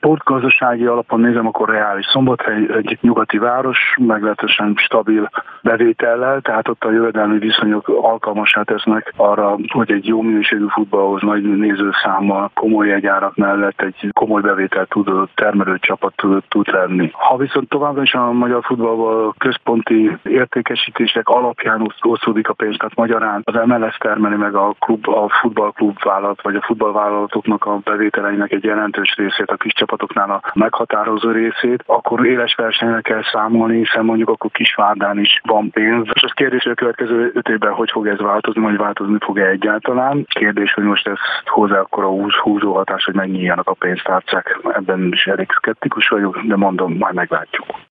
sportgazdasági alapon nézem, akkor reális. Szombathely egy nyugati város, meglehetősen stabil bevétellel, tehát ott a jövedelmi viszonyok alkalmassá tesznek arra, hogy egy jó minőségű futballhoz nagy nézőszámmal, komoly jegyárak mellett egy komoly bevételt tudó termelő csapat tud lenni. Ha viszont továbbra is a magyar futballban központi értékesítések alapján osztódik a pénz, tehát magyarán az MLS termeli meg a futballklub vállalat, vagy a futballvállalatoknak a bevételeinek egy jelentős részét, a kis csapatoknál a meghatározó részét, akkor éles versenyre kell számolni, hiszen mondjuk akkor Kisvárdán is van pénz. És az kérdés, hogy a következő 5 évben hogy fog ez változni, vagy változni fog-e egyáltalán. Kérdés, hogy most ez hozzá akkor a húzó hatás, hogy megnyíljanak a pénztárcák. Ebben is elég szkeptikus vagyok, de mondom, majd meglátjuk.